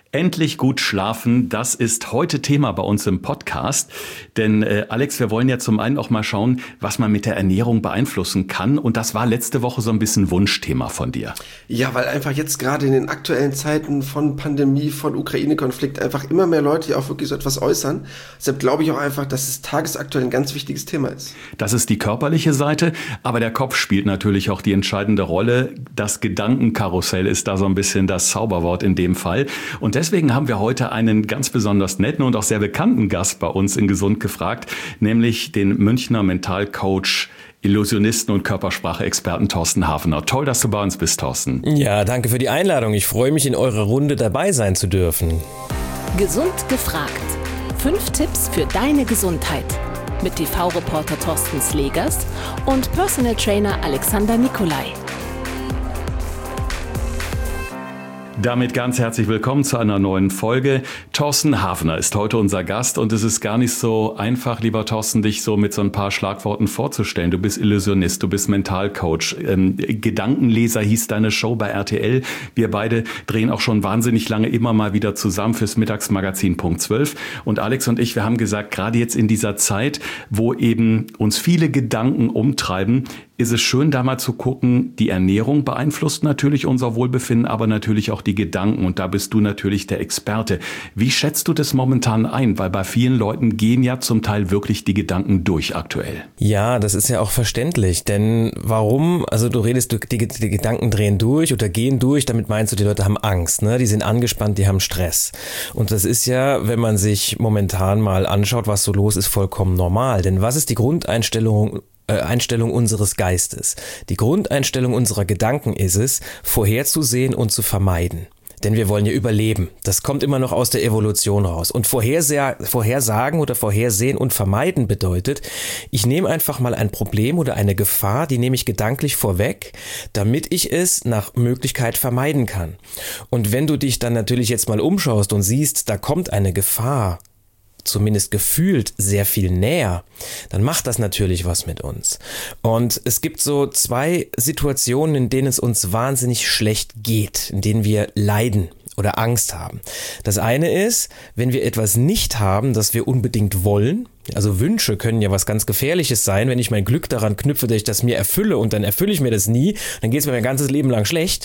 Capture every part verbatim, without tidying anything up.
Endlich gut schlafen, das ist heute Thema bei uns im Podcast. Denn äh, Alex, wir wollen ja zum einen auch mal schauen, was man mit der Ernährung beeinflussen kann. Und das war letzte Woche so ein bisschen Wunschthema von dir. Ja, weil einfach jetzt gerade in den aktuellen Zeiten von Pandemie, von Ukraine-Konflikt einfach immer mehr Leute auch wirklich so etwas äußern. Deshalb glaube ich auch einfach, dass es tagesaktuell ein ganz wichtiges Thema ist. Das ist die körperliche Seite, aber der Kopf spielt natürlich auch die entscheidende Rolle. Das Gedankenkarussell ist da so ein bisschen das Zauberwort in dem Fall. Und deswegen haben wir heute einen ganz besonders netten und auch sehr bekannten Gast bei uns in Gesund gefragt, nämlich den Münchner Mentalcoach, Illusionisten und Körpersprache-Experten Thorsten Hafener. Toll, dass du bei uns bist, Thorsten. Ja, danke für die Einladung. Ich freue mich, in eurer Runde dabei sein zu dürfen. Gesund gefragt. Fünf Tipps für deine Gesundheit. Mit T V-Reporter Thorsten Slegers und Personal Trainer Alexander Nikolai. Damit ganz herzlich willkommen zu einer neuen Folge. Thorsten Hafener ist heute unser Gast und es ist gar nicht so einfach, lieber Thorsten, dich so mit so ein paar Schlagworten vorzustellen. Du bist Illusionist, du bist Mentalcoach. Ähm, Gedankenleser hieß deine Show bei R T L. Wir beide drehen auch schon wahnsinnig lange immer mal wieder zusammen fürs Mittagsmagazin Punkt zwölf. Und Alex und ich, wir haben gesagt, gerade jetzt in dieser Zeit, wo eben uns viele Gedanken umtreiben, ist es schön, da mal zu gucken, die Ernährung beeinflusst natürlich unser Wohlbefinden, aber natürlich auch die Gedanken. Und da bist du natürlich der Experte. Wie schätzt du das momentan ein? Weil bei vielen Leuten gehen ja zum Teil wirklich die Gedanken durch aktuell. Ja, das ist ja auch verständlich. Denn warum? Also du redest, die, die Gedanken drehen durch oder gehen durch. Damit meinst du, die Leute haben Angst, ne? Die sind angespannt, die haben Stress. Und das ist ja, wenn man sich momentan mal anschaut, was so los ist, vollkommen normal. Denn was ist die Grundeinstellung Einstellung unseres Geistes? Die Grundeinstellung unserer Gedanken ist es, vorherzusehen und zu vermeiden. Denn wir wollen ja überleben. Das kommt immer noch aus der Evolution raus. Und Vorhersagen oder Vorhersehen und vermeiden bedeutet, ich nehme einfach mal ein Problem oder eine Gefahr, die nehme ich gedanklich vorweg, damit ich es nach Möglichkeit vermeiden kann. Und wenn du dich dann natürlich jetzt mal umschaust und siehst, da kommt eine Gefahr, zumindest gefühlt sehr viel näher, dann macht das natürlich was mit uns. Und es gibt so zwei Situationen, in denen es uns wahnsinnig schlecht geht, in denen wir leiden oder Angst haben. Das eine ist, wenn wir etwas nicht haben, das wir unbedingt wollen. Also Wünsche können ja was ganz Gefährliches sein, wenn ich mein Glück daran knüpfe, dass ich das mir erfülle und dann erfülle ich mir das nie, dann geht es mir mein ganzes Leben lang schlecht.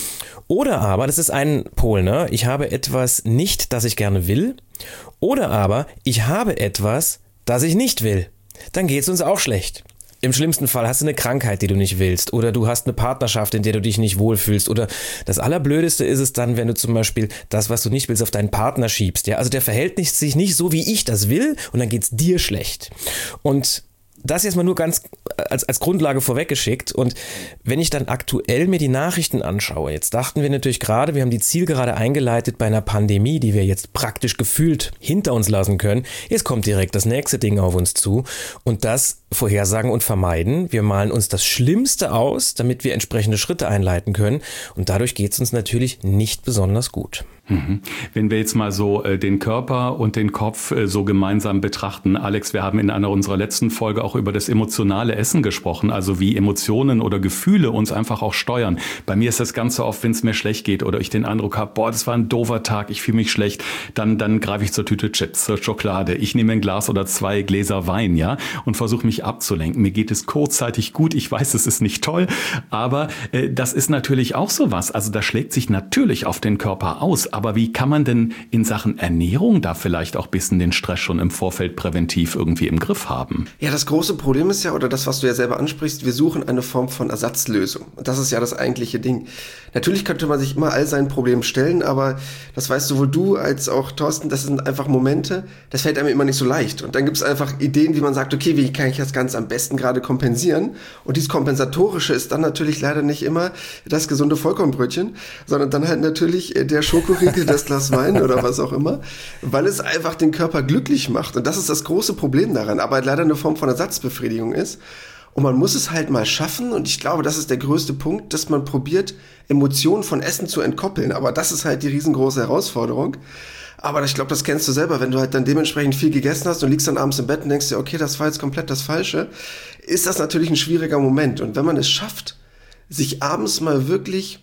Oder aber, das ist ein Pol, ne? Ich habe etwas nicht, das ich gerne will. Oder aber, ich habe etwas, das ich nicht will. Dann geht es uns auch schlecht. Im schlimmsten Fall hast du eine Krankheit, die du nicht willst. Oder du hast eine Partnerschaft, in der du dich nicht wohlfühlst. Oder das Allerblödeste ist es dann, wenn du zum Beispiel das, was du nicht willst, auf deinen Partner schiebst. Ja? Also der verhält sich nicht so, wie ich das will. Und dann geht es dir schlecht. Und das jetzt mal nur ganz als, als Grundlage vorweggeschickt. Und wenn ich dann aktuell mir die Nachrichten anschaue, jetzt dachten wir natürlich gerade, wir haben die Zielgerade eingeleitet bei einer Pandemie, die wir jetzt praktisch gefühlt hinter uns lassen können. Jetzt kommt direkt das nächste Ding auf uns zu. Und das vorhersagen und vermeiden. Wir malen uns das Schlimmste aus, damit wir entsprechende Schritte einleiten können. Und dadurch geht es uns natürlich nicht besonders gut. Wenn wir jetzt mal so äh, den Körper und den Kopf äh, so gemeinsam betrachten, Alex, wir haben in einer unserer letzten Folge auch über das emotionale Essen gesprochen, also wie Emotionen oder Gefühle uns einfach auch steuern. Bei mir ist das ganz so oft, wenn es mir schlecht geht oder ich den Eindruck habe, boah, das war ein doofer Tag, ich fühle mich schlecht, dann dann greife ich zur Tüte Chips, zur Schokolade. Ich nehme ein Glas oder zwei Gläser Wein, ja, und versuche mich abzulenken. Mir geht es kurzzeitig gut, ich weiß, es ist nicht toll, aber äh, das ist natürlich auch sowas. Also das schlägt sich natürlich auf den Körper aus. Aber wie kann man denn in Sachen Ernährung da vielleicht auch ein bisschen den Stress schon im Vorfeld präventiv irgendwie im Griff haben? Ja, das große Problem ist ja, oder das, was du ja selber ansprichst, wir suchen eine Form von Ersatzlösung. Und das ist ja das eigentliche Ding. Natürlich könnte man sich immer all seinen Problemen stellen, aber das weißt sowohl du als auch Thorsten, das sind einfach Momente, das fällt einem immer nicht so leicht. Und dann gibt es einfach Ideen, wie man sagt, okay, wie kann ich das Ganze am besten gerade kompensieren? Und dieses Kompensatorische ist dann natürlich leider nicht immer das gesunde Vollkornbrötchen, sondern dann halt natürlich der Schokoriegel, das Glas Wein oder was auch immer, weil es einfach den Körper glücklich macht. Und das ist das große Problem daran, aber leider eine Form von Ersatzbefriedigung ist. Und man muss es halt mal schaffen, und ich glaube, das ist der größte Punkt, dass man probiert, Emotionen von Essen zu entkoppeln. Aber das ist halt die riesengroße Herausforderung. Aber ich glaube, das kennst du selber, wenn du halt dann dementsprechend viel gegessen hast und liegst dann abends im Bett und denkst dir, okay, das war jetzt komplett das Falsche, ist das natürlich ein schwieriger Moment. Und wenn man es schafft, sich abends mal wirklich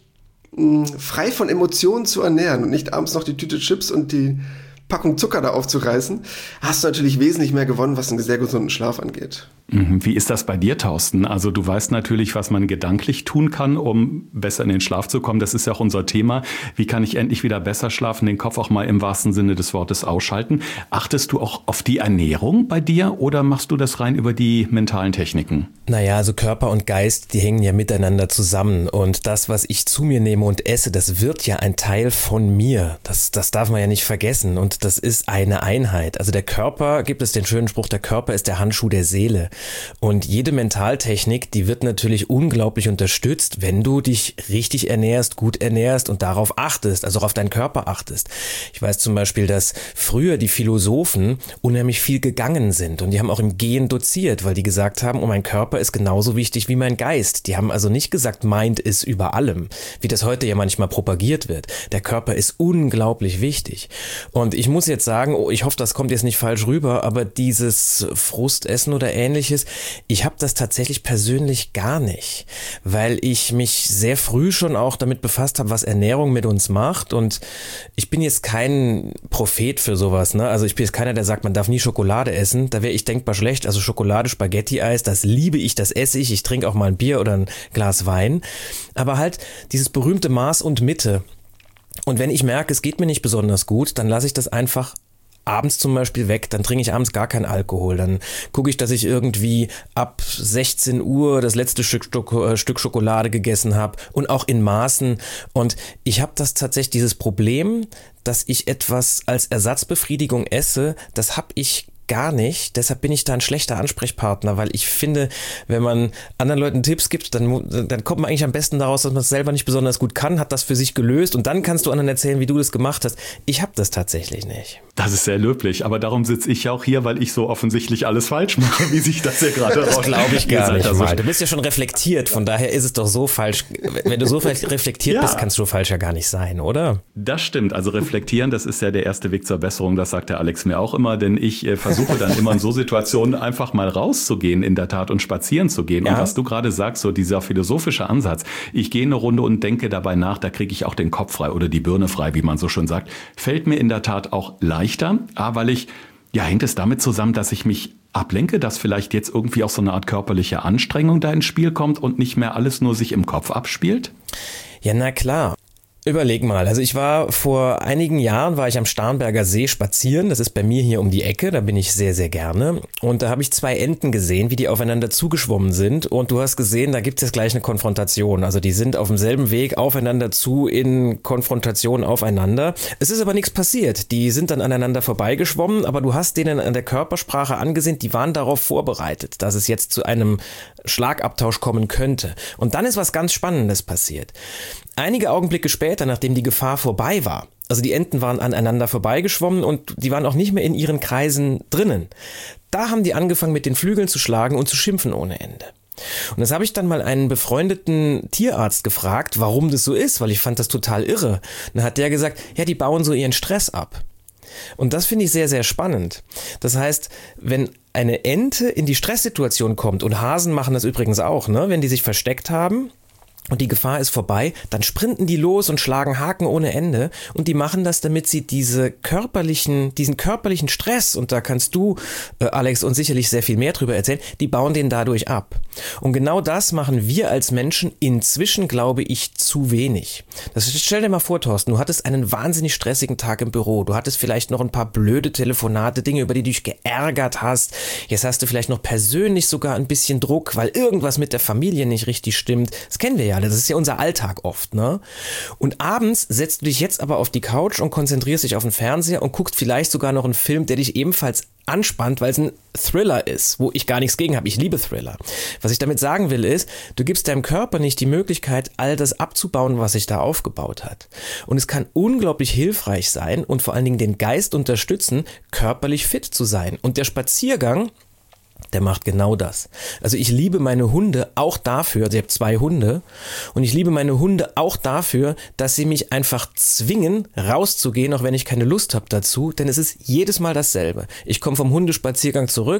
mh, frei von Emotionen zu ernähren und nicht abends noch die Tüte Chips und die Packung Zucker da aufzureißen, hast du natürlich wesentlich mehr gewonnen, was einen sehr gesunden Schlaf angeht. Wie ist das bei dir, Thorsten? Also du weißt natürlich, was man gedanklich tun kann, um besser in den Schlaf zu kommen. Das ist ja auch unser Thema. Wie kann ich endlich wieder besser schlafen, den Kopf auch mal im wahrsten Sinne des Wortes ausschalten? Achtest du auch auf die Ernährung bei dir oder machst du das rein über die mentalen Techniken? Naja, also Körper und Geist, die hängen ja miteinander zusammen. Und das, was ich zu mir nehme und esse, das wird ja ein Teil von mir. Das, das darf man ja nicht vergessen. Und das ist eine Einheit. Also der Körper, gibt es den schönen Spruch, der Körper ist der Handschuh der Seele. Und jede Mentaltechnik, die wird natürlich unglaublich unterstützt, wenn du dich richtig ernährst, gut ernährst und darauf achtest, also auch auf deinen Körper achtest. Ich weiß zum Beispiel, dass früher die Philosophen unheimlich viel gegangen sind und die haben auch im Gehen doziert, weil die gesagt haben, oh, mein Körper ist genauso wichtig wie mein Geist. Die haben also nicht gesagt, Mind ist über allem, wie das heute ja manchmal propagiert wird. Der Körper ist unglaublich wichtig. Und ich muss jetzt sagen, oh, ich hoffe, das kommt jetzt nicht falsch rüber, aber dieses Frustessen oder Ähnliches, ich habe das tatsächlich persönlich gar nicht, weil ich mich sehr früh schon auch damit befasst habe, was Ernährung mit uns macht, und ich bin jetzt kein Prophet für sowas, ne? Also ich bin jetzt keiner, der sagt, man darf nie Schokolade essen, da wäre ich denkbar schlecht. Also Schokolade, Spaghetti-Eis, das liebe ich, das esse ich, ich trinke auch mal ein Bier oder ein Glas Wein, aber halt dieses berühmte Maß und Mitte. Und wenn ich merke, es geht mir nicht besonders gut, dann lasse ich das einfach abends zum Beispiel weg, dann trinke ich abends gar keinen Alkohol, dann gucke ich, dass ich irgendwie ab sechzehn Uhr das letzte Stück, Stück Schokolade gegessen habe und auch in Maßen, und ich habe das tatsächlich, dieses Problem, dass ich etwas als Ersatzbefriedigung esse, das habe ich gar nicht, deshalb bin ich da ein schlechter Ansprechpartner, weil ich finde, wenn man anderen Leuten Tipps gibt, dann, dann kommt man eigentlich am besten daraus, dass man es selber nicht besonders gut kann, hat das für sich gelöst und dann kannst du anderen erzählen, wie du das gemacht hast. Ich habe das tatsächlich nicht. Das ist sehr löblich, aber darum sitze ich ja auch hier, weil ich so offensichtlich alles falsch mache, wie sich das ja gerade raus. Das glaube ich gar nicht mal. Du bist ja schon reflektiert, von daher ist es doch so falsch. Wenn du so reflektiert ja. bist, kannst du falsch ja gar nicht sein, oder? Das stimmt, also reflektieren, das ist ja der erste Weg zur Besserung, das sagt der Alex mir auch immer, denn ich äh, versuche dann immer in so Situationen einfach mal rauszugehen, in der Tat, und spazieren zu gehen. Ja. Und was du gerade sagst, so dieser philosophische Ansatz, ich gehe eine Runde und denke dabei nach, da kriege ich auch den Kopf frei oder die Birne frei, wie man so schön sagt, fällt mir in der Tat auch leichter. A, weil ich, ja, hängt es damit zusammen, dass ich mich ablenke, dass vielleicht jetzt irgendwie auch so eine Art körperliche Anstrengung da ins Spiel kommt und nicht mehr alles nur sich im Kopf abspielt? Ja, na klar. Überleg mal, also ich war vor einigen Jahren, war ich am Starnberger See spazieren, das ist bei mir hier um die Ecke, da bin ich sehr, sehr gerne, und da habe ich zwei Enten gesehen, wie die aufeinander zugeschwommen sind, und du hast gesehen, da gibt es jetzt gleich eine Konfrontation, also die sind auf demselben Weg aufeinander zu, in Konfrontation aufeinander. Es ist aber nichts passiert, die sind dann aneinander vorbeigeschwommen, aber du hast denen an der Körpersprache angesehen, die waren darauf vorbereitet, dass es jetzt zu einem Schlagabtausch kommen könnte, und dann ist was ganz Spannendes passiert. Einige Augenblicke später, nachdem die Gefahr vorbei war, also die Enten waren aneinander vorbeigeschwommen und die waren auch nicht mehr in ihren Kreisen drinnen, da haben die angefangen mit den Flügeln zu schlagen und zu schimpfen ohne Ende. Und das habe ich dann mal einen befreundeten Tierarzt gefragt, warum das so ist, weil ich fand das total irre. Und dann hat der gesagt, ja, die bauen so ihren Stress ab. Und das finde ich sehr, sehr spannend. Das heißt, wenn eine Ente in die Stresssituation kommt, und Hasen machen das übrigens auch, ne, wenn die sich versteckt haben, und die Gefahr ist vorbei, dann sprinten die los und schlagen Haken ohne Ende, und die machen das, damit sie diese körperlichen, diesen körperlichen Stress, und da kannst du, äh, Alex, uns sicherlich sehr viel mehr drüber erzählen, die bauen den dadurch ab. Und genau das machen wir als Menschen inzwischen, glaube ich, zu wenig. Das, stell dir mal vor, Thorsten, du hattest einen wahnsinnig stressigen Tag im Büro, du hattest vielleicht noch ein paar blöde Telefonate, Dinge, über die du dich geärgert hast, jetzt hast du vielleicht noch persönlich sogar ein bisschen Druck, weil irgendwas mit der Familie nicht richtig stimmt, das kennen wir ja. Das ist ja unser Alltag oft, ne? Und abends setzt du dich jetzt aber auf die Couch und konzentrierst dich auf den Fernseher und guckst vielleicht sogar noch einen Film, der dich ebenfalls anspannt, weil es ein Thriller ist, wo ich gar nichts gegen habe. Ich liebe Thriller. Was ich damit sagen will ist, du gibst deinem Körper nicht die Möglichkeit, all das abzubauen, was sich da aufgebaut hat. Und es kann unglaublich hilfreich sein und vor allen Dingen den Geist unterstützen, körperlich fit zu sein. Und der Spaziergang, der macht genau das. Also ich liebe meine Hunde auch dafür, also ich habe zwei Hunde, und ich liebe meine Hunde auch dafür, dass sie mich einfach zwingen, rauszugehen, auch wenn ich keine Lust habe dazu, denn es ist jedes Mal dasselbe. Ich komme vom Hundespaziergang zurück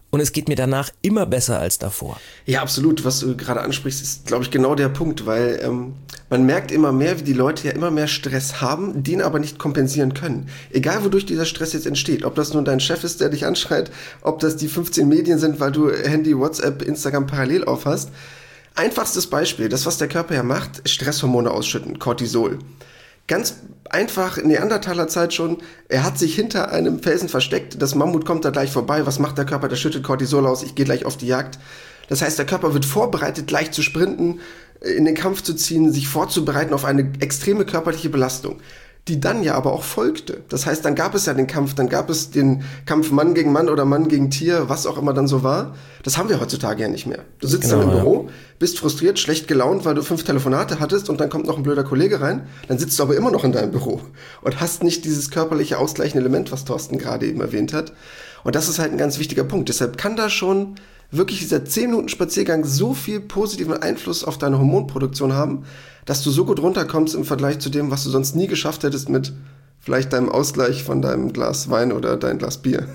und es geht mir danach immer besser als davor. Ja, absolut. Was du gerade ansprichst, ist, glaube ich, genau der Punkt, weil ähm, man merkt immer mehr, wie die Leute ja immer mehr Stress haben, den aber nicht kompensieren können. Egal, wodurch dieser Stress jetzt entsteht. Ob das nun dein Chef ist, der dich anschreit, ob das die fünfzehn Medien sind, weil du Handy, WhatsApp, Instagram parallel auf hast. Einfachstes Beispiel, das, was der Körper ja macht, Stresshormone ausschütten, Cortisol. Ganz einfach in Neandertaler Zeit schon, er hat sich hinter einem Felsen versteckt, das Mammut kommt da gleich vorbei, was macht der Körper, der schüttet Cortisol aus, ich gehe gleich auf die Jagd. Das heißt, der Körper wird vorbereitet, gleich zu sprinten, in den Kampf zu ziehen, sich vorzubereiten auf eine extreme körperliche Belastung, die dann ja aber auch folgte. Das heißt, dann gab es ja den Kampf, dann gab es den Kampf Mann gegen Mann oder Mann gegen Tier, was auch immer dann so war. Das haben wir heutzutage ja nicht mehr. Du sitzt genau, dann im Büro, bist frustriert, schlecht gelaunt, weil du fünf Telefonate hattest und dann kommt noch ein blöder Kollege rein. Dann sitzt du aber immer noch in deinem Büro und hast nicht dieses körperliche ausgleichende Element, was Thorsten gerade eben erwähnt hat. Und das ist halt ein ganz wichtiger Punkt. Deshalb kann da schon wirklich dieser zehn Minuten Spaziergang so viel positiven Einfluss auf deine Hormonproduktion haben, dass du so gut runterkommst im Vergleich zu dem, was du sonst nie geschafft hättest mit vielleicht deinem Ausgleich von deinem Glas Wein oder dein Glas Bier.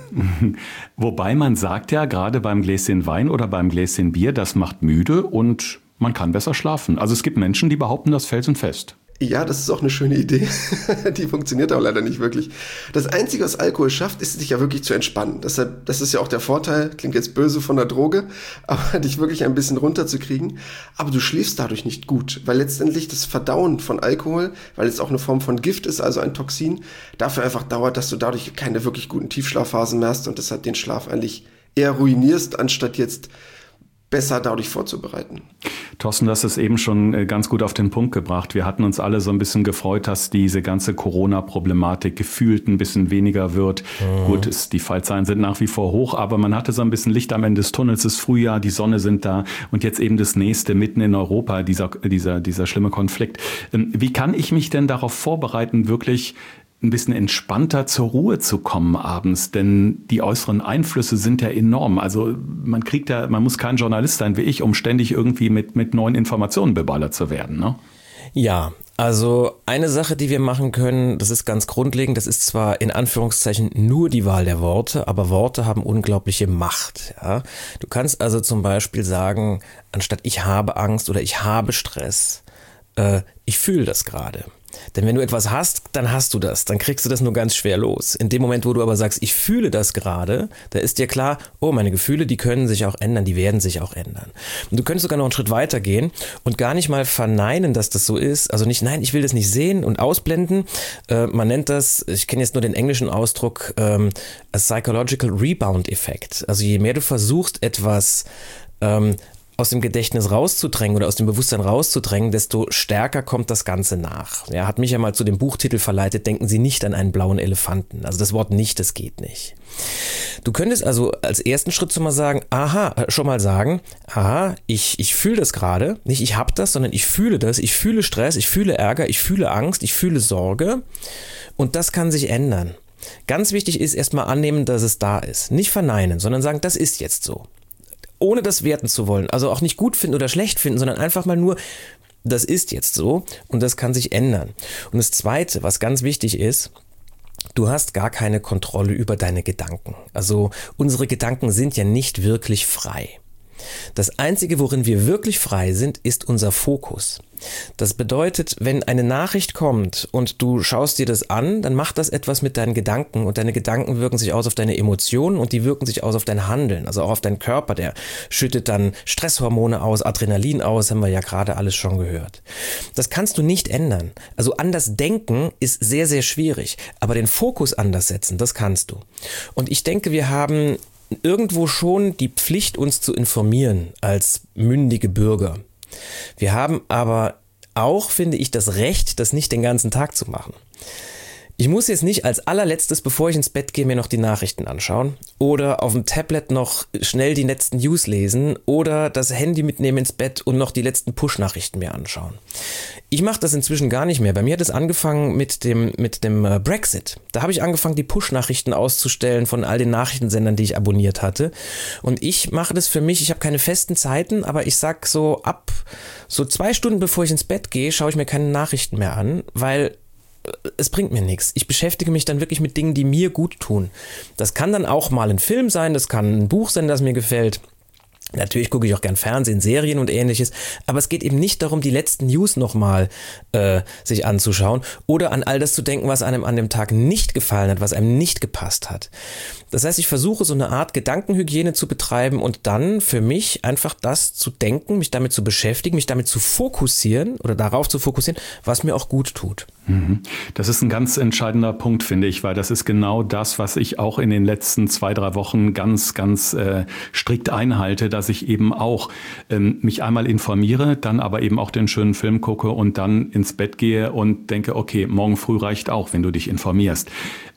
Wobei man sagt ja, gerade beim Gläschen Wein oder beim Gläschen Bier, das macht müde und man kann besser schlafen. Also es gibt Menschen, die behaupten das felsenfest. Ja, das ist auch eine schöne Idee. Die funktioniert aber leider nicht wirklich. Das Einzige, was Alkohol schafft, ist, dich ja wirklich zu entspannen. Deshalb, das ist ja auch der Vorteil, klingt jetzt böse von der Droge, aber dich wirklich ein bisschen runterzukriegen. Aber du schläfst dadurch nicht gut, weil letztendlich das Verdauen von Alkohol, weil es auch eine Form von Gift ist, also ein Toxin, dafür einfach dauert, dass du dadurch keine wirklich guten Tiefschlafphasen mehr hast und deshalb den Schlaf eigentlich eher ruinierst, anstatt jetzt besser dadurch vorzubereiten. Thorsten, du hast es eben schon ganz gut auf den Punkt gebracht. Wir hatten uns alle so ein bisschen gefreut, dass diese ganze Corona-Problematik gefühlt ein bisschen weniger wird. Mhm. Gut, ist, die Fallzahlen sind nach wie vor hoch, aber man hatte so ein bisschen Licht am Ende des Tunnels. Es ist Frühjahr, die Sonne sind da und jetzt eben das nächste mitten in Europa, dieser, dieser, dieser schlimme Konflikt. Wie kann ich mich denn darauf vorbereiten, wirklich ein bisschen entspannter zur Ruhe zu kommen abends, denn die äußeren Einflüsse sind ja enorm. Also man kriegt ja, man muss kein Journalist sein wie ich, um ständig irgendwie mit, mit neuen Informationen beballert zu werden, ne? Ja, also eine Sache, die wir machen können, das ist ganz grundlegend, das ist zwar in Anführungszeichen nur die Wahl der Worte, aber Worte haben unglaubliche Macht. Ja? Du kannst also zum Beispiel sagen, anstatt ich habe Angst oder ich habe Stress, äh, ich fühle das gerade. Denn wenn du etwas hast, dann hast du das, dann kriegst du das nur ganz schwer los. In dem Moment, wo du aber sagst, ich fühle das gerade, da ist dir klar, oh, meine Gefühle, die können sich auch ändern, die werden sich auch ändern. Und du könntest sogar noch einen Schritt weiter gehen und gar nicht mal verneinen, dass das so ist. Also nicht, nein, ich will das nicht sehen und ausblenden. Äh, man nennt das, ich kenne jetzt nur den englischen Ausdruck, ähm, a psychological rebound effect. Also je mehr du versuchst, etwas ähm, aus dem Gedächtnis rauszudrängen oder aus dem Bewusstsein rauszudrängen, desto stärker kommt das Ganze nach. Ja, hat mich ja mal zu dem Buchtitel verleitet, denken Sie nicht an einen blauen Elefanten. Also das Wort nicht, das geht nicht. Du könntest also als ersten Schritt schon mal sagen, aha, schon mal sagen, aha, ich, ich fühle das gerade, nicht ich habe das, sondern ich fühle das, ich fühle Stress, ich fühle Ärger, ich fühle Angst, ich fühle Sorge und das kann sich ändern. Ganz wichtig ist erstmal annehmen, dass es da ist. Nicht verneinen, sondern sagen, das ist jetzt so. Ohne das werten zu wollen, also auch nicht gut finden oder schlecht finden, sondern einfach mal nur, das ist jetzt so und das kann sich ändern. Und das Zweite, was ganz wichtig ist, du hast gar keine Kontrolle über deine Gedanken. Also unsere Gedanken sind ja nicht wirklich frei. Das Einzige, worin wir wirklich frei sind, ist unser Fokus. Das bedeutet, wenn eine Nachricht kommt und du schaust dir das an, dann macht das etwas mit deinen Gedanken und deine Gedanken wirken sich aus auf deine Emotionen und die wirken sich aus auf dein Handeln, also auch auf deinen Körper, der schüttet dann Stresshormone aus, Adrenalin aus, haben wir ja gerade alles schon gehört. Das kannst du nicht ändern. Also anders denken ist sehr, sehr schwierig, aber den Fokus anders setzen, das kannst du. Und ich denke, wir haben irgendwo schon die Pflicht, uns zu informieren als mündige Bürger. Wir haben aber auch, finde ich, das Recht, das nicht den ganzen Tag zu machen. Ich muss jetzt nicht als allerletztes, bevor ich ins Bett gehe, mir noch die Nachrichten anschauen oder auf dem Tablet noch schnell die letzten News lesen oder das Handy mitnehmen ins Bett und noch die letzten Push-Nachrichten mir anschauen. Ich mache das inzwischen gar nicht mehr. Bei mir hat es angefangen mit dem, mit dem Brexit. Da habe ich angefangen, die Push-Nachrichten auszustellen von all den Nachrichtensendern, die ich abonniert hatte. Und ich mache das für mich, ich habe keine festen Zeiten, aber ich sag so ab so zwei Stunden bevor ich ins Bett gehe, schaue ich mir keine Nachrichten mehr an, weil es bringt mir nichts. Ich beschäftige mich dann wirklich mit Dingen, die mir gut tun. Das kann dann auch mal ein Film sein, das kann ein Buch sein, das mir gefällt. Natürlich gucke ich auch gern Fernsehen, Serien und ähnliches, aber es geht eben nicht darum, die letzten News nochmal äh, sich anzuschauen oder an all das zu denken, was einem an dem Tag nicht gefallen hat, was einem nicht gepasst hat. Das heißt, ich versuche so eine Art Gedankenhygiene zu betreiben und dann für mich einfach das zu denken, mich damit zu beschäftigen, mich damit zu fokussieren oder darauf zu fokussieren, was mir auch gut tut. Das ist ein ganz entscheidender Punkt, finde ich, weil das ist genau das, was ich auch in den letzten zwei, drei Wochen ganz, ganz äh, strikt einhalte, dass ich eben auch ähm, mich einmal informiere, dann aber eben auch den schönen Film gucke und dann ins Bett gehe und denke, okay, morgen früh reicht auch, wenn du dich informierst.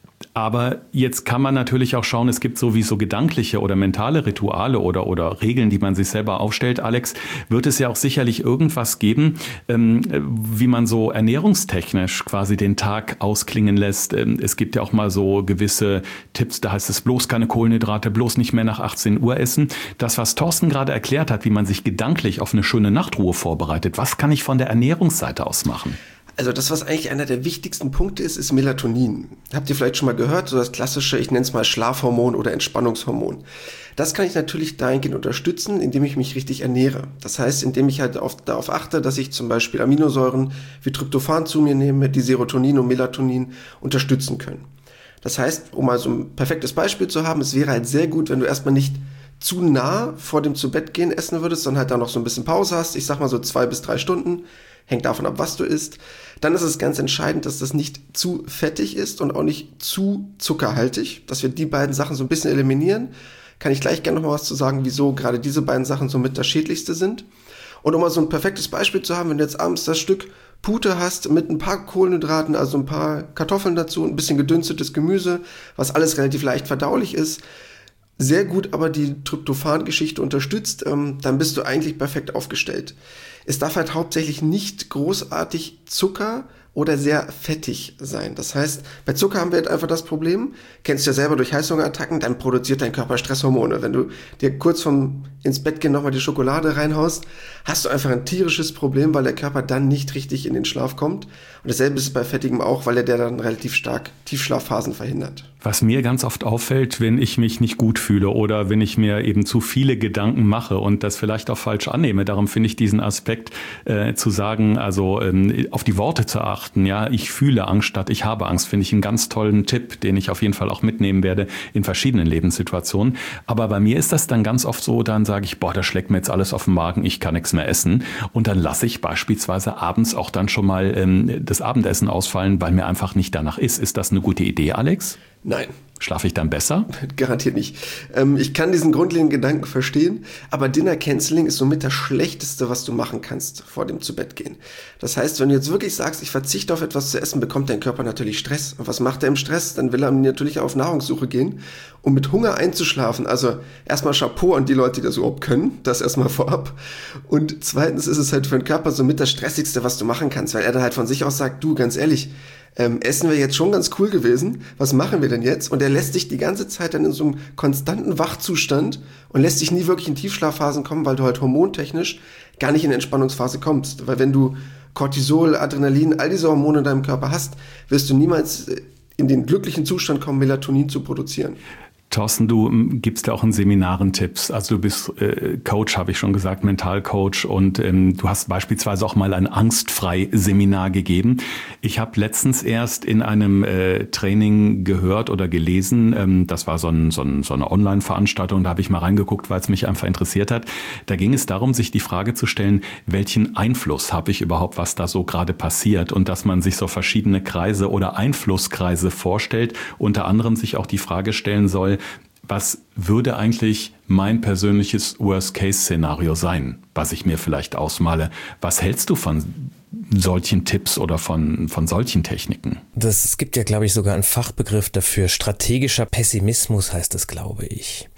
Aber jetzt kann man natürlich auch schauen, es gibt sowieso gedankliche oder mentale Rituale oder, oder Regeln, die man sich selber aufstellt. Alex, wird es ja auch sicherlich irgendwas geben, ähm, wie man so ernährungstechnisch quasi den Tag ausklingen lässt. Ähm, es gibt ja auch mal so gewisse Tipps, da heißt es bloß keine Kohlenhydrate, bloß nicht mehr nach achtzehn Uhr essen. Das, was Thorsten gerade erklärt hat, wie man sich gedanklich auf eine schöne Nachtruhe vorbereitet, was kann ich von der Ernährungsseite aus machen? Also das, was eigentlich einer der wichtigsten Punkte ist, ist Melatonin. Habt ihr vielleicht schon mal gehört, so das klassische, ich nenne es mal Schlafhormon oder Entspannungshormon. Das kann ich natürlich dahingehend unterstützen, indem ich mich richtig ernähre. Das heißt, indem ich halt auf, darauf achte, dass ich zum Beispiel Aminosäuren wie Tryptophan zu mir nehme, die Serotonin und Melatonin unterstützen können. Das heißt, um mal so ein perfektes Beispiel zu haben, es wäre halt sehr gut, wenn du erstmal nicht zu nah vor dem Zubettgehen essen würdest, sondern halt da noch so ein bisschen Pause hast. Ich sag mal so zwei bis drei Stunden. Hängt davon ab, was du isst. Dann ist es ganz entscheidend, dass das nicht zu fettig ist und auch nicht zu zuckerhaltig, dass wir die beiden Sachen so ein bisschen eliminieren. Kann ich gleich gerne noch mal was zu sagen, wieso gerade diese beiden Sachen somit das Schädlichste sind. Und um mal so ein perfektes Beispiel zu haben, wenn du jetzt abends das Stück Pute hast mit ein paar Kohlenhydraten, also ein paar Kartoffeln dazu, ein bisschen gedünstetes Gemüse, was alles relativ leicht verdaulich ist, sehr gut aber die Tryptophan-Geschichte unterstützt, ähm, dann bist du eigentlich perfekt aufgestellt. Es darf halt hauptsächlich nicht großartig Zucker oder sehr fettig sein. Das heißt, bei Zucker haben wir halt einfach das Problem, kennst du ja selber durch Heißhungerattacken, dann produziert dein Körper Stresshormone. Wenn du dir kurz vorm ins Bett gehen nochmal die Schokolade reinhaust, hast du einfach ein tierisches Problem, weil der Körper dann nicht richtig in den Schlaf kommt. Und dasselbe ist es bei Fettigem auch, weil er der dann relativ stark Tiefschlafphasen verhindert. Was mir ganz oft auffällt, wenn ich mich nicht gut fühle oder wenn ich mir eben zu viele Gedanken mache und das vielleicht auch falsch annehme, darum finde ich diesen Aspekt äh, zu sagen, also ähm, auf die Worte zu achten, ja, ich fühle Angst statt ich habe Angst, finde ich einen ganz tollen Tipp, den ich auf jeden Fall auch mitnehmen werde in verschiedenen Lebenssituationen. Aber bei mir ist das dann ganz oft so, dann sage ich, boah, das schlägt mir jetzt alles auf den Magen, ich kann nichts mehr essen. Und dann lasse ich beispielsweise abends auch dann schon mal ähm, das Abendessen ausfallen, weil mir einfach nicht danach ist. Ist das eine gute Idee, Alex? Nein. Schlafe ich dann besser? Garantiert nicht. Ähm, ich kann diesen grundlegenden Gedanken verstehen, aber Dinner Canceling ist somit das Schlechteste, was du machen kannst vor dem Zubettgehen. Das heißt, wenn du jetzt wirklich sagst, ich verzichte auf etwas zu essen, bekommt dein Körper natürlich Stress. Und was macht er im Stress? Dann will er natürlich auf Nahrungssuche gehen, um mit Hunger einzuschlafen. Also erstmal Chapeau an die Leute, die das überhaupt können, das erstmal vorab. Und zweitens ist es halt für den Körper somit das Stressigste, was du machen kannst, weil er dann halt von sich aus sagt, du, ganz ehrlich, Ähm, essen wir jetzt schon ganz cool gewesen, was machen wir denn jetzt? Und er lässt dich die ganze Zeit dann in so einem konstanten Wachzustand und lässt dich nie wirklich in Tiefschlafphasen kommen, weil du halt hormontechnisch gar nicht in Entspannungsphase kommst. Weil wenn du Cortisol, Adrenalin, all diese Hormone in deinem Körper hast, wirst du niemals in den glücklichen Zustand kommen, Melatonin zu produzieren. Thorsten, du gibst ja auch in Seminaren Tipps. Also du bist äh, Coach, habe ich schon gesagt, Mentalcoach und ähm, du hast beispielsweise auch mal ein Angstfrei-Seminar gegeben. Ich habe letztens erst in einem äh, Training gehört oder gelesen, ähm, das war so, ein, so, ein, so eine Online-Veranstaltung, da habe ich mal reingeguckt, weil es mich einfach interessiert hat. Da ging es darum, sich die Frage zu stellen, welchen Einfluss habe ich überhaupt, was da so gerade passiert und dass man sich so verschiedene Kreise oder Einflusskreise vorstellt, unter anderem sich auch die Frage stellen soll, was würde eigentlich mein persönliches Worst-Case-Szenario sein, was ich mir vielleicht ausmale? Was hältst du von solchen Tipps oder von, von solchen Techniken? Das, es gibt ja, glaube ich, sogar einen Fachbegriff dafür. Strategischer Pessimismus heißt es, glaube ich.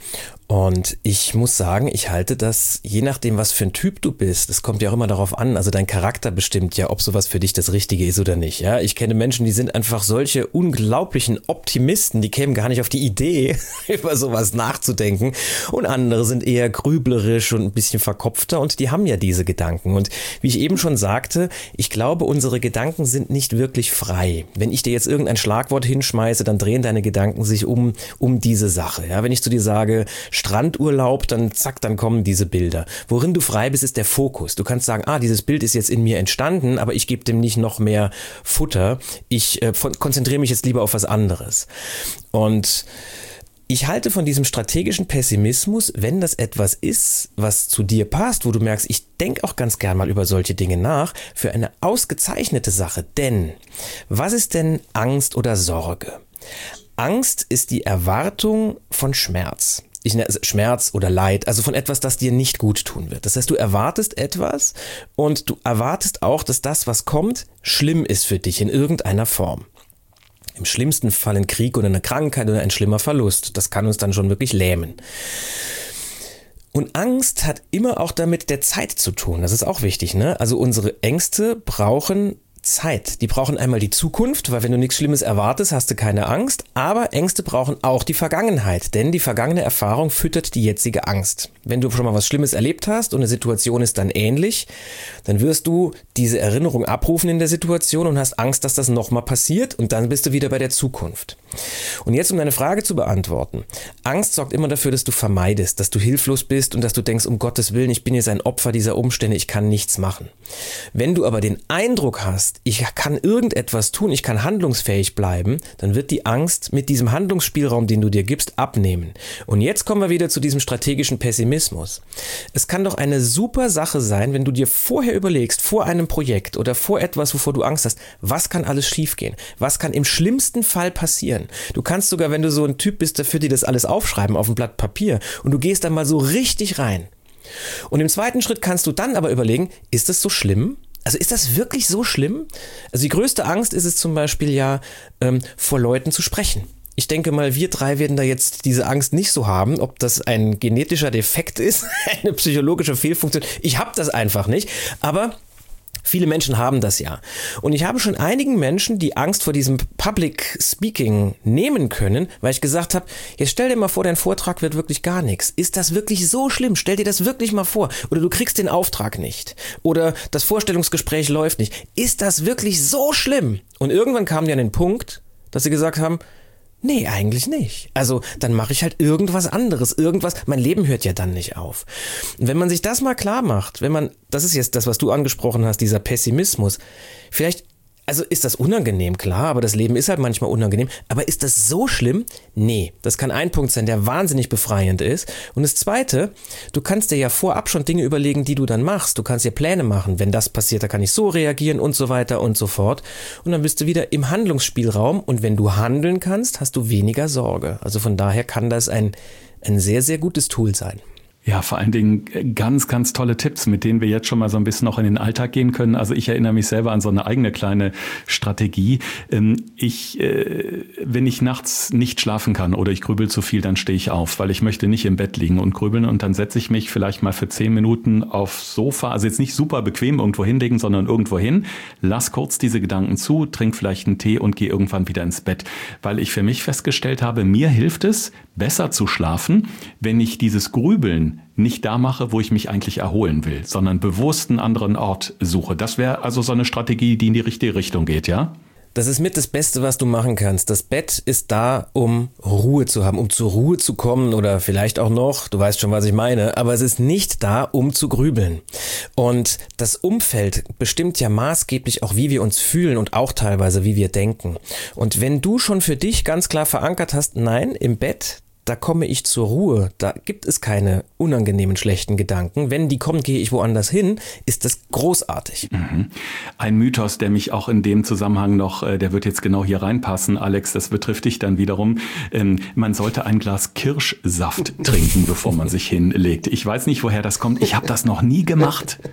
Und ich muss sagen, ich halte das, je nachdem, was für ein Typ du bist, es kommt ja auch immer darauf an, also dein Charakter bestimmt ja, ob sowas für dich das Richtige ist oder nicht. Ja, ich kenne Menschen, die sind einfach solche unglaublichen Optimisten, die kämen gar nicht auf die Idee, über sowas nachzudenken. Und andere sind eher grüblerisch und ein bisschen verkopfter und die haben ja diese Gedanken. Und wie ich eben schon sagte, ich glaube, unsere Gedanken sind nicht wirklich frei. Wenn ich dir jetzt irgendein Schlagwort hinschmeiße, dann drehen deine Gedanken sich um, um diese Sache. Ja, wenn ich zu dir sage, Strandurlaub, dann zack, dann kommen diese Bilder. Worin du frei bist, ist der Fokus. Du kannst sagen, ah, dieses Bild ist jetzt in mir entstanden, aber ich gebe dem nicht noch mehr Futter. Ich äh, von, konzentriere mich jetzt lieber auf was anderes. Und ich halte von diesem strategischen Pessimismus, wenn das etwas ist, was zu dir passt, wo du merkst, ich denke auch ganz gern mal über solche Dinge nach, für eine ausgezeichnete Sache. Denn was ist denn Angst oder Sorge? Angst ist die Erwartung von Schmerz. Ich nenne es Schmerz oder Leid, also von etwas, das dir nicht gut tun wird. Das heißt, du erwartest etwas und du erwartest auch, dass das, was kommt, schlimm ist für dich in irgendeiner Form. Im schlimmsten Fall ein Krieg oder eine Krankheit oder ein schlimmer Verlust. Das kann uns dann schon wirklich lähmen. Und Angst hat immer auch damit der Zeit zu tun. Das ist auch wichtig, ne? Also unsere Ängste brauchen Zeit. Die brauchen einmal die Zukunft, weil wenn du nichts Schlimmes erwartest, hast du keine Angst. Aber Ängste brauchen auch die Vergangenheit, denn die vergangene Erfahrung füttert die jetzige Angst. Wenn du schon mal was Schlimmes erlebt hast und eine Situation ist dann ähnlich, dann wirst du diese Erinnerung abrufen in der Situation und hast Angst, dass das nochmal passiert und dann bist du wieder bei der Zukunft. Und jetzt, um deine Frage zu beantworten. Angst sorgt immer dafür, dass du vermeidest, dass du hilflos bist und dass du denkst, um Gottes Willen, ich bin jetzt ein Opfer dieser Umstände, ich kann nichts machen. Wenn du aber den Eindruck hast, ich kann irgendetwas tun, ich kann handlungsfähig bleiben, dann wird die Angst mit diesem Handlungsspielraum, den du dir gibst, abnehmen. Und jetzt kommen wir wieder zu diesem strategischen Pessimismus. Es kann doch eine super Sache sein, wenn du dir vorher überlegst, vor einem Projekt oder vor etwas, wovor du Angst hast, was kann alles schiefgehen? Was kann im schlimmsten Fall passieren? Du kannst sogar, wenn du so ein Typ bist, dafür dir das alles aufschreiben auf ein Blatt Papier und du gehst dann mal so richtig rein. Und im zweiten Schritt kannst du dann aber überlegen, ist das so schlimm? Also ist das wirklich so schlimm? Also die größte Angst ist es zum Beispiel ja, ähm, vor Leuten zu sprechen. Ich denke mal, wir drei werden da jetzt diese Angst nicht so haben, ob das ein genetischer Defekt ist, eine psychologische Fehlfunktion. Ich habe das einfach nicht, aber viele Menschen haben das ja. Und ich habe schon einigen Menschen die Angst vor diesem Public Speaking nehmen können, weil ich gesagt habe, jetzt stell dir mal vor, dein Vortrag wird wirklich gar nichts. Ist das wirklich so schlimm? Stell dir das wirklich mal vor. Oder du kriegst den Auftrag nicht. Oder das Vorstellungsgespräch läuft nicht. Ist das wirklich so schlimm? Und irgendwann kamen die an den Punkt, dass sie gesagt haben, nee, eigentlich nicht. Also dann mache ich halt irgendwas anderes, irgendwas. Mein Leben hört ja dann nicht auf. Und wenn man sich das mal klar macht, wenn man, das ist jetzt das, was du angesprochen hast, dieser Pessimismus, vielleicht, also ist das unangenehm, klar, aber das Leben ist halt manchmal unangenehm. Aber ist das so schlimm? Nee, das kann ein Punkt sein, der wahnsinnig befreiend ist. Und das Zweite, du kannst dir ja vorab schon Dinge überlegen, die du dann machst. Du kannst dir Pläne machen. Wenn das passiert, da kann ich so reagieren und so weiter und so fort. Und dann bist du wieder im Handlungsspielraum. Und wenn du handeln kannst, hast du weniger Sorge. Also von daher kann das ein, ein sehr, sehr gutes Tool sein. Ja, vor allen Dingen ganz, ganz tolle Tipps, mit denen wir jetzt schon mal so ein bisschen noch in den Alltag gehen können. Also ich erinnere mich selber an so eine eigene kleine Strategie. Ich, wenn ich nachts nicht schlafen kann oder ich grübel zu viel, dann stehe ich auf, weil ich möchte nicht im Bett liegen und grübeln und dann setze ich mich vielleicht mal für zehn Minuten aufs Sofa, also jetzt nicht super bequem irgendwo hinlegen, sondern irgendwo hin, lass kurz diese Gedanken zu, trink vielleicht einen Tee und gehe irgendwann wieder ins Bett, weil ich für mich festgestellt habe, mir hilft es, besser zu schlafen, wenn ich dieses Grübeln nicht da mache, wo ich mich eigentlich erholen will, sondern bewusst einen anderen Ort suche. Das wäre also so eine Strategie, die in die richtige Richtung geht, ja? Das ist mit das Beste, was du machen kannst. Das Bett ist da, um Ruhe zu haben, um zur Ruhe zu kommen oder vielleicht auch noch, du weißt schon, was ich meine, aber es ist nicht da, um zu grübeln. Und das Umfeld bestimmt ja maßgeblich auch, wie wir uns fühlen und auch teilweise, wie wir denken. Und wenn du schon für dich ganz klar verankert hast, nein, im Bett, da komme ich zur Ruhe, da gibt es keine unangenehmen, schlechten Gedanken. Wenn die kommen, gehe ich woanders hin, ist das großartig. Mhm. Ein Mythos, der mich auch in dem Zusammenhang noch, der wird jetzt genau hier reinpassen, Alex, das betrifft dich dann wiederum. Man sollte ein Glas Kirschsaft trinken, bevor man sich hinlegt. Ich weiß nicht, woher das kommt. Ich habe das noch nie gemacht.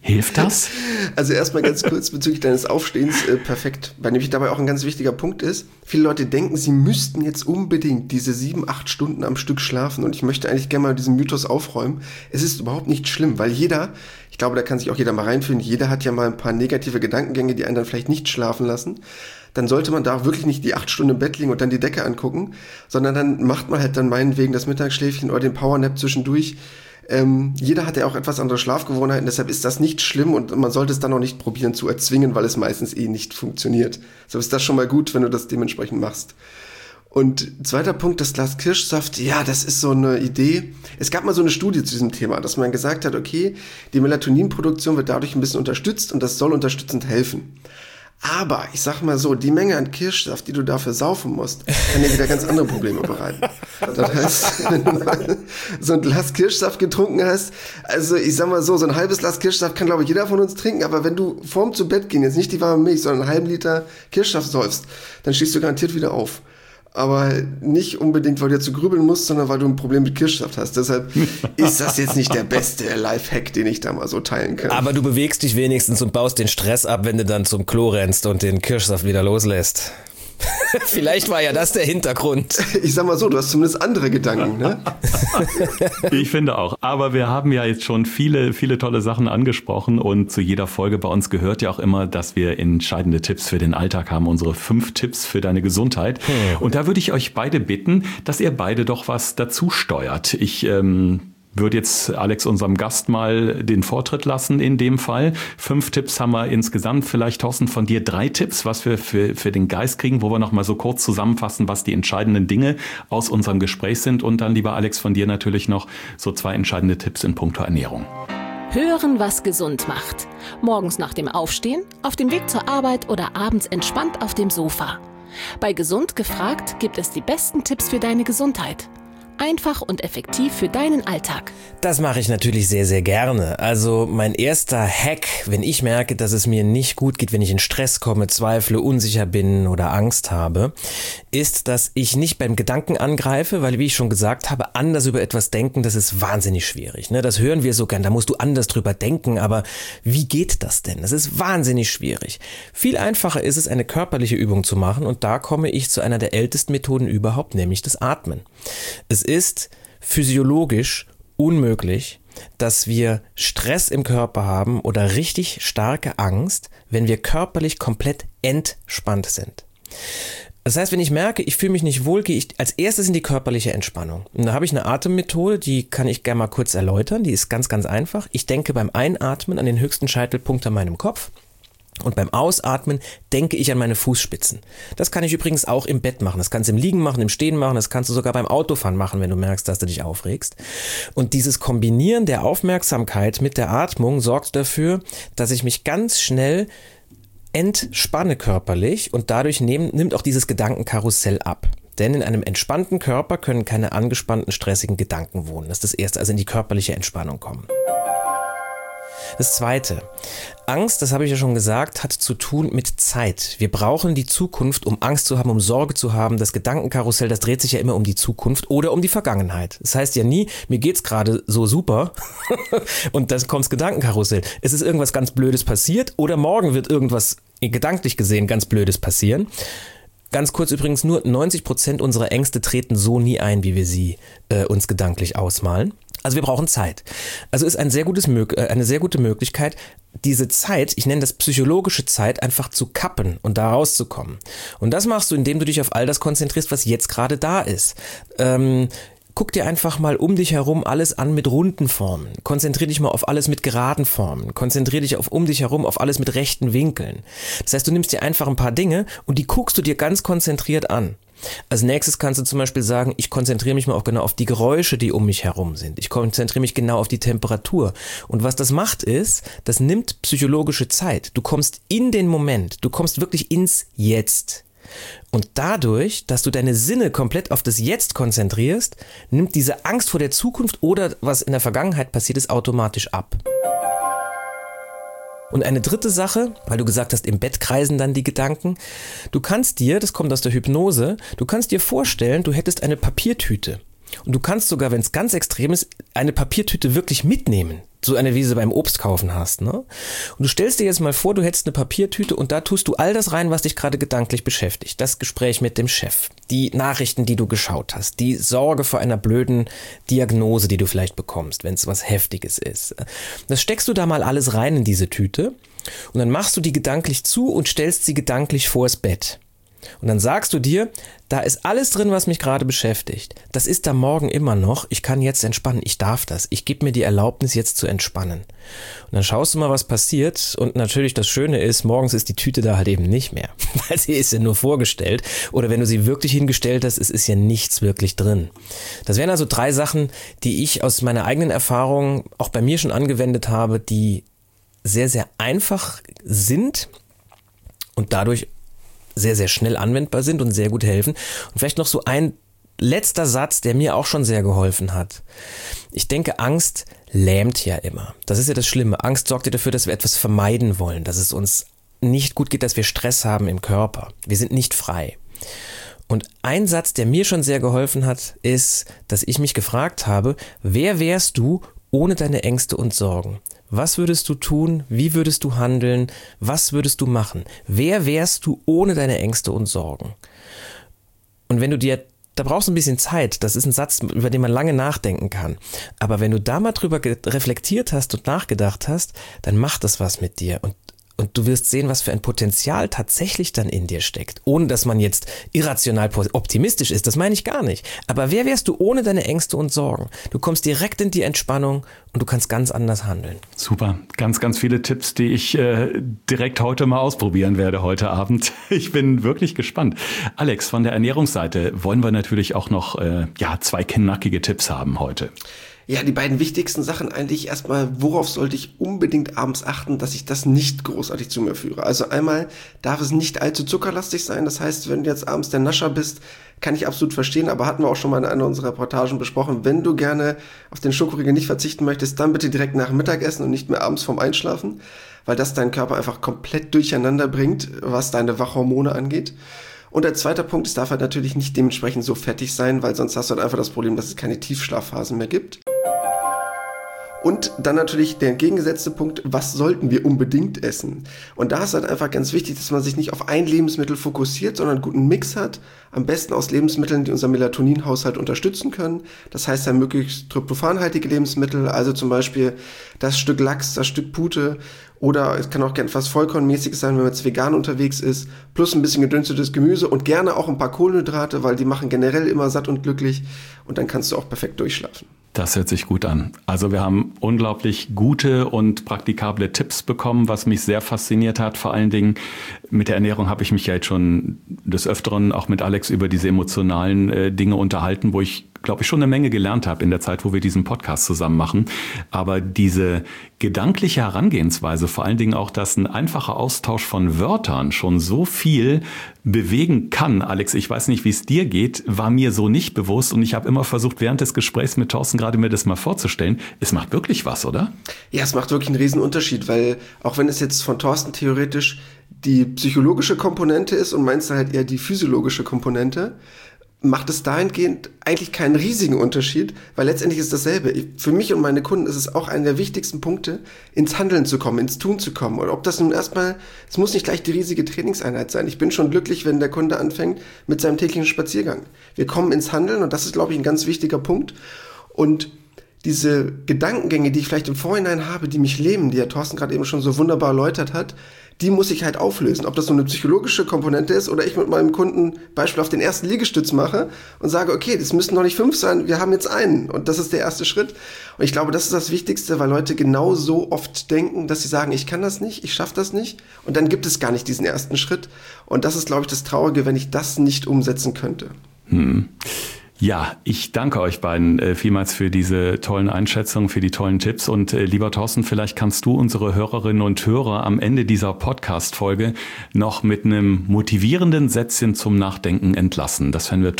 Hilft das? Also erstmal ganz kurz bezüglich deines Aufstehens, äh, perfekt, weil nämlich dabei auch ein ganz wichtiger Punkt ist. Viele Leute denken, sie müssten jetzt unbedingt diese sieben, acht Stunden am Stück schlafen und ich möchte eigentlich gerne mal diesen Mythos aufräumen. Es ist überhaupt nicht schlimm, weil jeder, ich glaube, da kann sich auch jeder mal reinfühlen, jeder hat ja mal ein paar negative Gedankengänge, die einen dann vielleicht nicht schlafen lassen. Dann sollte man da wirklich nicht die acht Stunden im Bett liegen und dann die Decke angucken, sondern dann macht man halt dann meinetwegen das Mittagsschläfchen oder den Powernap zwischendurch. Ähm, jeder hat ja auch etwas andere Schlafgewohnheiten, deshalb ist das nicht schlimm und man sollte es dann auch nicht probieren zu erzwingen, weil es meistens eh nicht funktioniert. Deshalb ist das schon mal gut, wenn du das dementsprechend machst. Und zweiter Punkt, das Glas Kirschsaft, ja, das ist so eine Idee. Es gab mal so eine Studie zu diesem Thema, dass man gesagt hat, okay, die Melatoninproduktion wird dadurch ein bisschen unterstützt und das soll unterstützend helfen. Aber, ich sag mal so, die Menge an Kirschsaft, die du dafür saufen musst, kann dir wieder ganz andere Probleme bereiten. Das heißt, wenn du mal so ein Glas Kirschsaft getrunken hast, also ich sag mal so, so ein halbes Glas Kirschsaft kann, glaube ich, jeder von uns trinken, aber wenn du vorm zu Bett gehen, jetzt nicht die warme Milch, sondern einen halben Liter Kirschsaft säufst, dann stehst du garantiert wieder auf. Aber nicht unbedingt, weil du jetzt so grübeln musst, sondern weil du ein Problem mit Kirschsaft hast. Deshalb ist das jetzt nicht der beste Lifehack, den ich da mal so teilen kann. Aber du bewegst dich wenigstens und baust den Stress ab, wenn du dann zum Klo rennst und den Kirschsaft wieder loslässt. Vielleicht war ja das der Hintergrund. Ich sag mal so, du hast zumindest andere Gedanken, ne? Ich finde auch. Aber wir haben ja jetzt schon viele, viele tolle Sachen angesprochen und zu jeder Folge bei uns gehört ja auch immer, dass wir entscheidende Tipps für den Alltag haben, unsere fünf Tipps für deine Gesundheit. Hm. Und da würde ich euch beide bitten, dass ihr beide doch was dazu steuert. Ich ähm, würde jetzt Alex, unserem Gast, mal den Vortritt lassen in dem Fall. Fünf Tipps haben wir insgesamt. Vielleicht, Thorsten, von dir drei Tipps, was wir für, für den Geist kriegen, wo wir noch mal so kurz zusammenfassen, was die entscheidenden Dinge aus unserem Gespräch sind. Und dann, lieber Alex, von dir natürlich noch so zwei entscheidende Tipps in puncto Ernährung. Hören, was gesund macht. Morgens nach dem Aufstehen, auf dem Weg zur Arbeit oder abends entspannt auf dem Sofa. Bei Gesund gefragt gibt es die besten Tipps für deine Gesundheit. Einfach und effektiv für deinen Alltag. Das mache ich natürlich sehr, sehr gerne. Also mein erster Hack, wenn ich merke, dass es mir nicht gut geht, wenn ich in Stress komme, zweifle, unsicher bin oder Angst habe, ist, dass ich nicht beim Gedanken angreife, weil, wie ich schon gesagt habe, anders über etwas denken, das ist wahnsinnig schwierig. Ne? Das hören wir so gern, da musst du anders drüber denken, aber wie geht das denn? Das ist wahnsinnig schwierig. Viel einfacher ist es, eine körperliche Übung zu machen und da komme ich zu einer der ältesten Methoden überhaupt, nämlich das Atmen. Es ist physiologisch unmöglich, dass wir Stress im Körper haben oder richtig starke Angst, wenn wir körperlich komplett entspannt sind. Das heißt, wenn ich merke, ich fühle mich nicht wohl, gehe ich als erstes in die körperliche Entspannung. Und da habe ich eine Atemmethode, die kann ich gerne mal kurz erläutern. Die ist ganz, ganz einfach. Ich denke beim Einatmen an den höchsten Scheitelpunkt an meinem Kopf. Und beim Ausatmen denke ich an meine Fußspitzen. Das kann ich übrigens auch im Bett machen. Das kannst du im Liegen machen, im Stehen machen. Das kannst du sogar beim Autofahren machen, wenn du merkst, dass du dich aufregst. Und dieses Kombinieren der Aufmerksamkeit mit der Atmung sorgt dafür, dass ich mich ganz schnell entspanne körperlich und dadurch nehm, nimmt auch dieses Gedankenkarussell ab. Denn in einem entspannten Körper können keine angespannten, stressigen Gedanken wohnen. Das ist das Erste, also in die körperliche Entspannung kommen. Das Zweite, Angst, das habe ich ja schon gesagt, hat zu tun mit Zeit. Wir brauchen die Zukunft, um Angst zu haben, um Sorge zu haben. Das Gedankenkarussell, das dreht sich ja immer um die Zukunft oder um die Vergangenheit. Das heißt ja nie, mir geht's gerade so super und dann kommt das Gedankenkarussell. Es ist irgendwas ganz Blödes passiert oder morgen wird irgendwas gedanklich gesehen ganz Blödes passieren. Ganz kurz übrigens, nur neunzig Prozent unserer Ängste treten so nie ein, wie wir sie äh, uns gedanklich ausmalen. Also wir brauchen Zeit. Also ist ein sehr gutes, eine sehr gute Möglichkeit, diese Zeit, ich nenne das psychologische Zeit, einfach zu kappen und da rauszukommen. Und das machst du, indem du dich auf all das konzentrierst, was jetzt gerade da ist. Ähm, guck dir einfach mal um dich herum alles an mit runden Formen. Konzentrier dich mal auf alles mit geraden Formen. Konzentrier dich auf um dich herum auf alles mit rechten Winkeln. Das heißt, du nimmst dir einfach ein paar Dinge und die guckst du dir ganz konzentriert an. Als nächstes kannst du zum Beispiel sagen, ich konzentriere mich mal auch genau auf die Geräusche, die um mich herum sind. Ich konzentriere mich genau auf die Temperatur. Und was das macht ist, das nimmt psychologische Zeit. Du kommst in den Moment, du kommst wirklich ins Jetzt. Und dadurch, dass du deine Sinne komplett auf das Jetzt konzentrierst, nimmt diese Angst vor der Zukunft oder was in der Vergangenheit passiert ist, automatisch ab. Und eine dritte Sache, weil du gesagt hast, im Bett kreisen dann die Gedanken. Du kannst dir, das kommt aus der Hypnose, du kannst dir vorstellen, du hättest eine Papiertüte. Und du kannst sogar, wenn es ganz extrem ist, eine Papiertüte wirklich mitnehmen. So eine, wie du beim Obst kaufen hast. Ne? Und du stellst dir jetzt mal vor, du hättest eine Papiertüte und da tust du all das rein, was dich gerade gedanklich beschäftigt. Das Gespräch mit dem Chef, die Nachrichten, die du geschaut hast, die Sorge vor einer blöden Diagnose, die du vielleicht bekommst, wenn es was Heftiges ist. Das steckst du da mal alles rein in diese Tüte und dann machst du die gedanklich zu und stellst sie gedanklich vors Bett. Und dann sagst du dir, da ist alles drin, was mich gerade beschäftigt. Das ist da morgen immer noch. Ich kann jetzt entspannen. Ich darf das. Ich gebe mir die Erlaubnis, jetzt zu entspannen. Und dann schaust du mal, was passiert. Und natürlich das Schöne ist, morgens ist die Tüte da halt eben nicht mehr. Weil sie ist ja nur vorgestellt. Oder wenn du sie wirklich hingestellt hast, es ist ja nichts wirklich drin. Das wären also drei Sachen, die ich aus meiner eigenen Erfahrung auch bei mir schon angewendet habe, die sehr, sehr einfach sind und dadurch sehr, sehr schnell anwendbar sind und sehr gut helfen. Und vielleicht noch so ein letzter Satz, der mir auch schon sehr geholfen hat. Ich denke, Angst lähmt ja immer. Das ist ja das Schlimme. Angst sorgt ja dafür, dass wir etwas vermeiden wollen, dass es uns nicht gut geht, dass wir Stress haben im Körper. Wir sind nicht frei. Und ein Satz, der mir schon sehr geholfen hat, ist, dass ich mich gefragt habe, wer wärst du ohne deine Ängste und Sorgen? Was würdest du tun? Wie würdest du handeln? Was würdest du machen? Wer wärst du ohne deine Ängste und Sorgen? Und wenn du dir, da brauchst du ein bisschen Zeit, das ist ein Satz, über den man lange nachdenken kann. Aber wenn du da mal drüber reflektiert hast und nachgedacht hast, dann macht das was mit dir. Und Und du wirst sehen, was für ein Potenzial tatsächlich dann in dir steckt. Ohne, dass man jetzt irrational optimistisch ist, das meine ich gar nicht. Aber wer wärst du ohne deine Ängste und Sorgen? Du kommst direkt in die Entspannung und du kannst ganz anders handeln. Super, ganz, ganz viele Tipps, die ich äh, direkt heute mal ausprobieren werde, heute Abend. Ich bin wirklich gespannt. Alex, von der Ernährungsseite wollen wir natürlich auch noch äh, ja, zwei knackige Tipps haben heute. Ja, die beiden wichtigsten Sachen eigentlich erstmal, worauf sollte ich unbedingt abends achten, dass ich das nicht großartig zu mir führe. Also einmal darf es nicht allzu zuckerlastig sein. Das heißt, wenn du jetzt abends der Nascher bist, kann ich absolut verstehen, aber hatten wir auch schon mal in einer unserer Reportagen besprochen, wenn du gerne auf den Schokoriegel nicht verzichten möchtest, dann bitte direkt nach dem Mittagessen und nicht mehr abends vorm Einschlafen, weil das deinen Körper einfach komplett durcheinander bringt, was deine Wachhormone angeht. Und der zweite Punkt, es darf halt natürlich nicht dementsprechend so fettig sein, weil sonst hast du halt einfach das Problem, dass es keine Tiefschlafphasen mehr gibt. Und dann natürlich der entgegengesetzte Punkt, was sollten wir unbedingt essen? Und da ist halt einfach ganz wichtig, dass man sich nicht auf ein Lebensmittel fokussiert, sondern einen guten Mix hat. Am besten aus Lebensmitteln, die unseren Melatoninhaushalt unterstützen können. Das heißt dann möglichst tryptophanhaltige Lebensmittel, also zum Beispiel das Stück Lachs, das Stück Pute oder es kann auch gerne etwas Vollkornmäßiges sein, wenn man jetzt vegan unterwegs ist, plus ein bisschen gedünstetes Gemüse und gerne auch ein paar Kohlenhydrate, weil die machen generell immer satt und glücklich und dann kannst du auch perfekt durchschlafen. Das hört sich gut an. Also wir haben unglaublich gute und praktikable Tipps bekommen, was mich sehr fasziniert hat. Vor allen Dingen mit der Ernährung habe ich mich ja jetzt schon des Öfteren auch mit Alex über diese emotionalen äh, Dinge unterhalten, wo ich, glaube ich, schon eine Menge gelernt habe in der Zeit, wo wir diesen Podcast zusammen machen. Aber diese gedankliche Herangehensweise, vor allen Dingen auch, dass ein einfacher Austausch von Wörtern schon so viel bewegen kann. Alex, ich weiß nicht, wie es dir geht, war mir so nicht bewusst und ich habe immer versucht, während des Gesprächs mit Thorsten gerade mir das mal vorzustellen. Es macht wirklich was, oder? Ja, es macht wirklich einen riesen Unterschied, weil auch wenn es jetzt von Thorsten theoretisch die psychologische Komponente ist und meinst halt eher die physiologische Komponente, macht es dahingehend eigentlich keinen riesigen Unterschied, weil letztendlich ist dasselbe. Für mich und meine Kunden ist es auch einer der wichtigsten Punkte, ins Handeln zu kommen, ins Tun zu kommen. Und ob das nun erstmal, es muss nicht gleich die riesige Trainingseinheit sein. Ich bin schon glücklich, wenn der Kunde anfängt mit seinem täglichen Spaziergang. Wir kommen ins Handeln und das ist, glaube ich, ein ganz wichtiger Punkt. Und diese Gedankengänge, die ich vielleicht im Vorhinein habe, die mich lähmen, die ja Thorsten gerade eben schon so wunderbar erläutert hat, die muss ich halt auflösen. Ob das nur eine psychologische Komponente ist oder ich mit meinem Kunden Beispiel auf den ersten Liegestütz mache und sage, okay, das müssen noch nicht fünf sein, wir haben jetzt einen und das ist der erste Schritt. Und ich glaube, das ist das Wichtigste, weil Leute genau so oft denken, dass sie sagen, ich kann das nicht, ich schaffe das nicht und dann gibt es gar nicht diesen ersten Schritt. Und das ist, glaube ich, das Traurige, wenn ich das nicht umsetzen könnte. Hm. Ja, ich danke euch beiden äh, vielmals für diese tollen Einschätzungen, für die tollen Tipps. Und äh, lieber Thorsten, vielleicht kannst du unsere Hörerinnen und Hörer am Ende dieser Podcast-Folge noch mit einem motivierenden Sätzchen zum Nachdenken entlassen. Das fänden wir toll.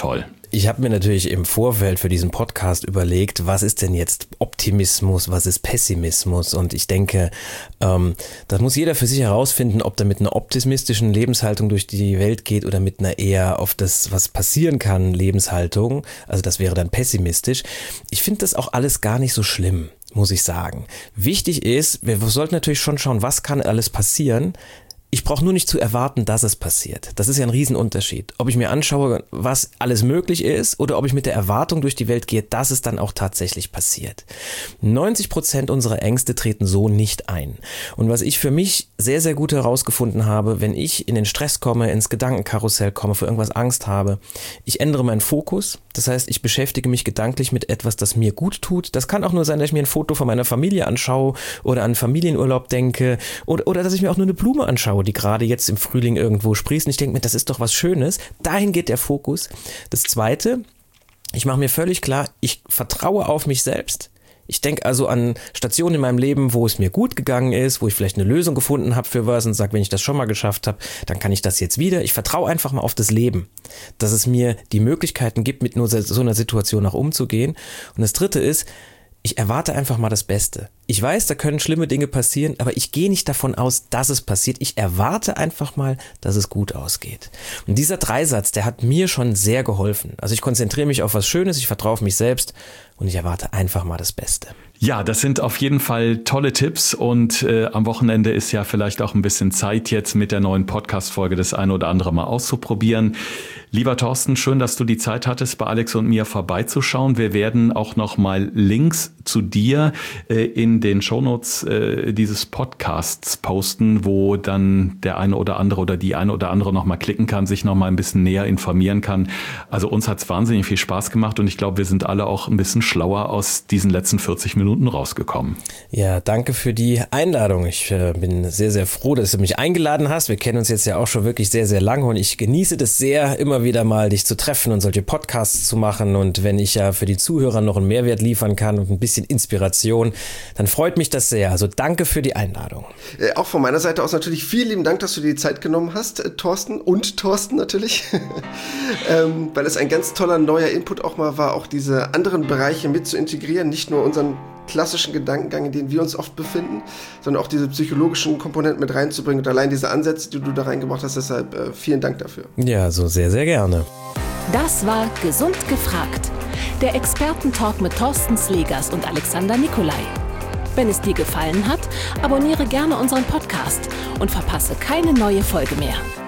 Ich habe mir natürlich im Vorfeld für diesen Podcast überlegt, was ist denn jetzt Optimismus, was ist Pessimismus? Und ich denke, ähm, das muss jeder für sich herausfinden, ob er mit einer optimistischen Lebenshaltung durch die Welt geht oder mit einer eher auf das, was passieren kann, Lebenshaltung. Also das wäre dann pessimistisch. Ich finde das auch alles gar nicht so schlimm, muss ich sagen. Wichtig ist, wir sollten natürlich schon schauen, was kann alles passieren. Ich brauche nur nicht zu erwarten, dass es passiert. Das ist ja ein Riesenunterschied. Ob ich mir anschaue, was alles möglich ist oder ob ich mit der Erwartung durch die Welt gehe, dass es dann auch tatsächlich passiert. neunzig Prozent unserer Ängste treten so nicht ein. Und was ich für mich sehr, sehr gut herausgefunden habe, wenn ich in den Stress komme, ins Gedankenkarussell komme, für irgendwas Angst habe, ich ändere meinen Fokus. Das heißt, ich beschäftige mich gedanklich mit etwas, das mir gut tut. Das kann auch nur sein, dass ich mir ein Foto von meiner Familie anschaue oder an Familienurlaub denke oder, oder dass ich mir auch nur eine Blume anschaue, die gerade jetzt im Frühling irgendwo sprießt. Und ich denke mir, das ist doch was Schönes. Dahin geht der Fokus. Das Zweite, ich mache mir völlig klar, ich vertraue auf mich selbst. Ich denke also an Stationen in meinem Leben, wo es mir gut gegangen ist, wo ich vielleicht eine Lösung gefunden habe für was und sage, wenn ich das schon mal geschafft habe, dann kann ich das jetzt wieder. Ich vertraue einfach mal auf das Leben, dass es mir die Möglichkeiten gibt, mit nur so einer Situation auch umzugehen. Und das Dritte ist, ich erwarte einfach mal das Beste. Ich weiß, da können schlimme Dinge passieren, aber ich gehe nicht davon aus, dass es passiert. Ich erwarte einfach mal, dass es gut ausgeht. Und dieser Dreisatz, der hat mir schon sehr geholfen. Also ich konzentriere mich auf was Schönes, ich vertraue auf mich selbst und ich erwarte einfach mal das Beste. Ja, das sind auf jeden Fall tolle Tipps und äh, am Wochenende ist ja vielleicht auch ein bisschen Zeit jetzt mit der neuen Podcast-Folge das eine oder andere mal auszuprobieren. Lieber Thorsten, schön, dass du die Zeit hattest, bei Alex und mir vorbeizuschauen. Wir werden auch noch mal Links zu dir äh, in den Shownotes äh, dieses Podcasts posten, wo dann der eine oder andere oder die eine oder andere noch mal klicken kann, sich noch mal ein bisschen näher informieren kann. Also uns hat's wahnsinnig viel Spaß gemacht und ich glaube, wir sind alle auch ein bisschen schlauer aus diesen letzten vierzig Minuten rausgekommen. Ja, danke für die Einladung. Ich äh, bin sehr, sehr froh, dass du mich eingeladen hast. Wir kennen uns jetzt ja auch schon wirklich sehr, sehr lange und ich genieße das sehr, immer wieder mal dich zu treffen und solche Podcasts zu machen. Und wenn ich ja für die Zuhörer noch einen Mehrwert liefern kann und ein bisschen Inspiration, dann freut mich das sehr. Also danke für die Einladung. Äh, auch von meiner Seite aus natürlich vielen lieben Dank, dass du dir die Zeit genommen hast, äh, Thorsten und Thorsten natürlich, ähm, weil es ein ganz toller neuer Input auch mal war, auch diese anderen Bereiche mit zu integrieren, nicht nur unseren klassischen Gedankengang, in denen wir uns oft befinden, sondern auch diese psychologischen Komponenten mit reinzubringen und allein diese Ansätze, die du da reingebracht hast, deshalb äh, vielen Dank dafür. Ja, so sehr, sehr gerne. Das war Gesund gefragt, der Expertentalk mit Thorsten Slegers und Alexander Nikolai. Wenn es dir gefallen hat, abonniere gerne unseren Podcast und verpasse keine neue Folge mehr.